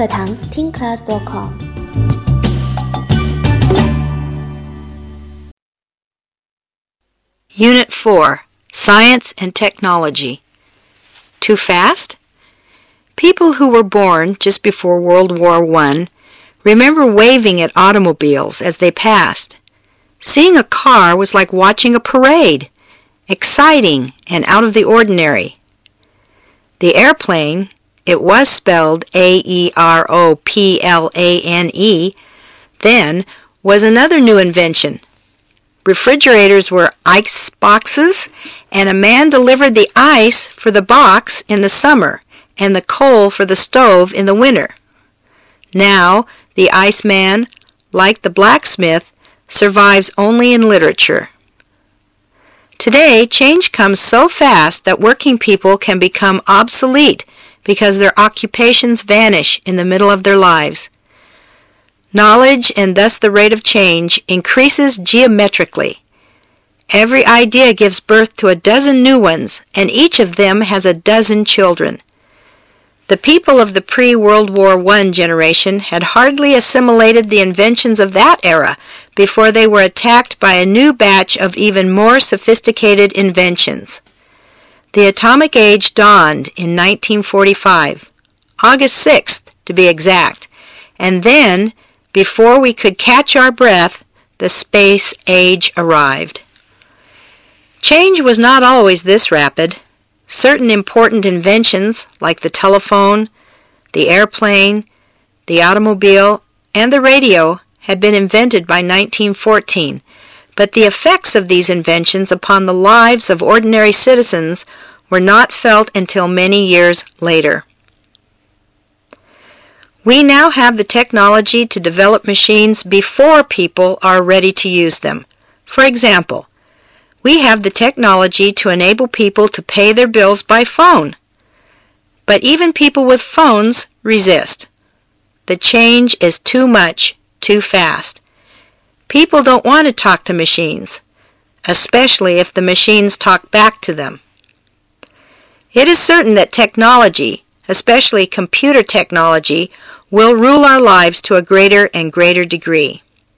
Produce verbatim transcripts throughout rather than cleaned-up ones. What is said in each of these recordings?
课堂听 class dot com。 Unit four, Science and Technology. Too fast? People who were born just before World War One remember waving at automobiles as they passed. Seeing a car was like watching a parade, exciting and out of the ordinary. The airplane, it was spelled A E R O P L A N E, then was another new invention. Refrigerators were ice boxes, and a man delivered the ice for the box in the summer and the coal for the stove in the winter. Now, the Iceman, like the blacksmith, survives only in literature. Today, change comes so fast that working people can become obsolete because their occupations vanish in the middle of their lives. Knowledge, and thus the rate of change, increases geometrically. Every idea gives birth to a dozen new ones, and each of them has a dozen children. The people of the pre-World War One generation had hardly assimilated the inventions of that era before they were attacked by a new batch of even more sophisticated inventions. The atomic age dawned in nineteen forty-five, August sixth to be exact, and then, before we could catch our breath, the space age arrived. Change was not always this rapid. Certain important inventions, like the telephone, the airplane, the automobile, and the radio, had been invented by nineteen fourteen, but the effects of these inventions upon the lives of ordinary citizens were not felt until many years later. We now have the technology to develop machines before people are ready to use them. For example, we have the technology to enable people to pay their bills by phone. But even people with phones resist. The change is too much, too fast. People don't want to talk to machines, especially if the machines talk back to them. It is certain that technology, especially computer technology, will rule our lives to a greater and greater degree.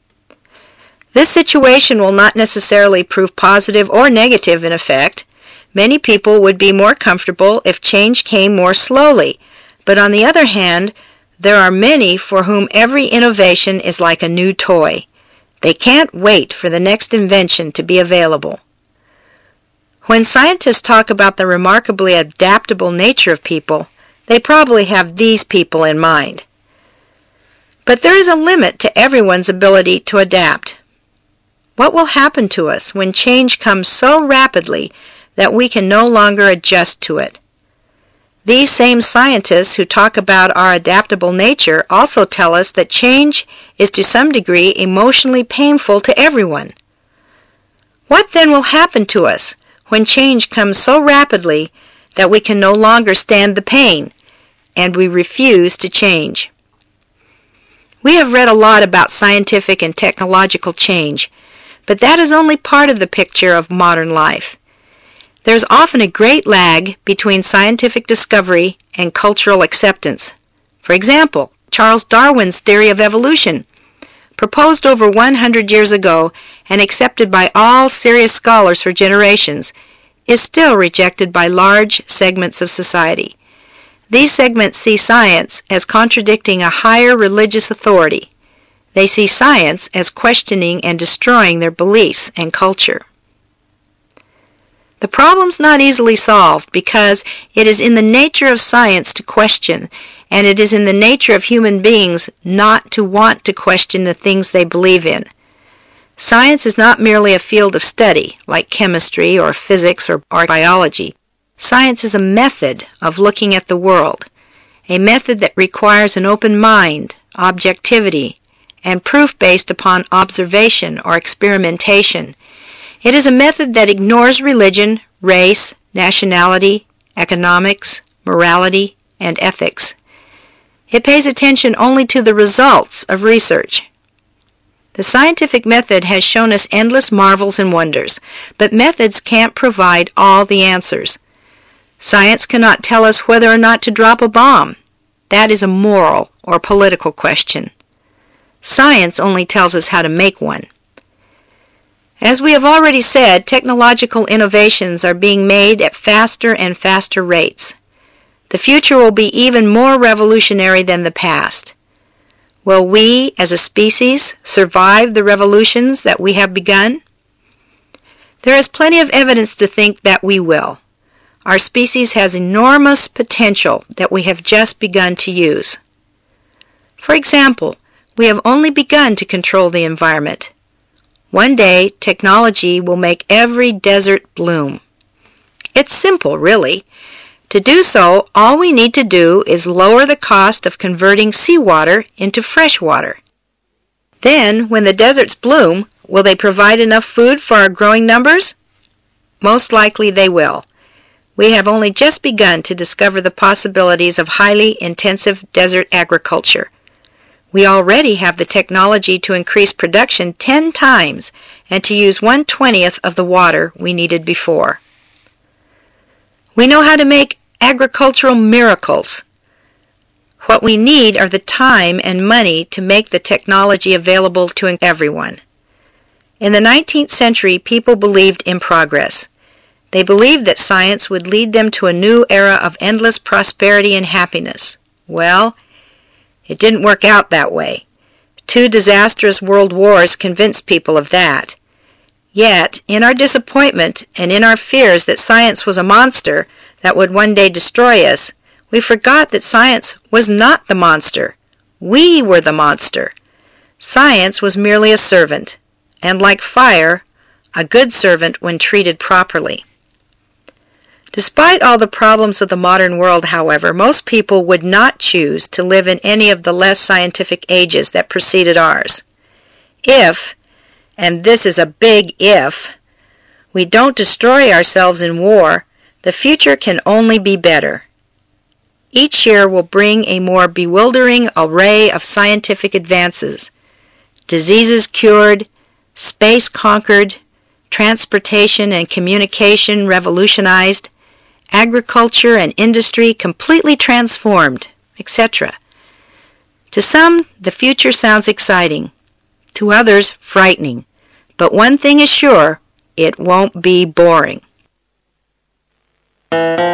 This situation will not necessarily prove positive or negative in effect. Many people would be more comfortable if change came more slowly, but on the other hand, there are many for whom every innovation is like a new toy. They can't wait for the next invention to be available. When scientists talk about the remarkably adaptable nature of people, they probably have these people in mind. But there is a limit to everyone's ability to adapt. What will happen to us when change comes so rapidly that we can no longer adjust to it? These same scientists who talk about our adaptable nature also tell us that change is to some degree emotionally painful to everyone. What then will happen to us when change comes so rapidly that we can no longer stand the pain and we refuse to change? We have read a lot about scientific and technological change, but that is only part of the picture of modern life. There is often a great lag between scientific discovery and cultural acceptance. For example, Charles Darwin's theory of evolution, proposed over one hundred years ago and accepted by all serious scholars for generations, is still rejected by large segments of society. These segments see science as contradicting a higher religious authority. They see science as questioning and destroying their beliefs and culture. The problem's not easily solved because it is in the nature of science to question, and it is in the nature of human beings not to want to question the things they believe in. Science is not merely a field of study, like chemistry or physics or, or biology. Science is a method of looking at the world, a method that requires an open mind, objectivity, and proof based upon observation or experimentation. It is a method that ignores religion, race, nationality, economics, morality, and ethics. It pays attention only to the results of research. The scientific method has shown us endless marvels and wonders, but methods can't provide all the answers. Science cannot tell us whether or not to drop a bomb. That is a moral or political question. Science only tells us how to make one. As we have already said, technological innovations are being made at faster and faster rates. The future will be even more revolutionary than the past. Will we, as a species, survive the revolutions that we have begun? There is plenty of evidence to think that we will. Our species has enormous potential that we have just begun to use. For example, we have only begun to control the environment. One day, technology will make every desert bloom. It's simple, really. To do so, all we need to do is lower the cost of converting seawater into fresh water. Then, when the deserts bloom, will they provide enough food for our growing numbers? Most likely they will. We have only just begun to discover the possibilities of highly intensive desert agriculture. We already have the technology to increase production ten times and to use one twentieth of the water we needed before. We know how to make agricultural miracles. What we need are the time and money to make the technology available to everyone. In the nineteenth century, people believed in progress. They believed that science would lead them to a new era of endless prosperity and happiness. Well, it didn't work out that way. Two disastrous world wars convinced people of that. Yet, in our disappointment and in our fears that science was a monster that would one day destroy us, we forgot that science was not the monster. We were the monster. Science was merely a servant, and like fire, a good servant when treated properly. Despite all the problems of the modern world, however, most people would not choose to live in any of the less scientific ages that preceded ours. If, and this is a big if, we don't destroy ourselves in war, the future can only be better. Each year will bring a more bewildering array of scientific advances. Diseases cured, space conquered, transportation and communication revolutionized, agriculture and industry completely transformed, et cetera. To some, the future sounds exciting. To others, frightening. But one thing is sure, it won't be boring.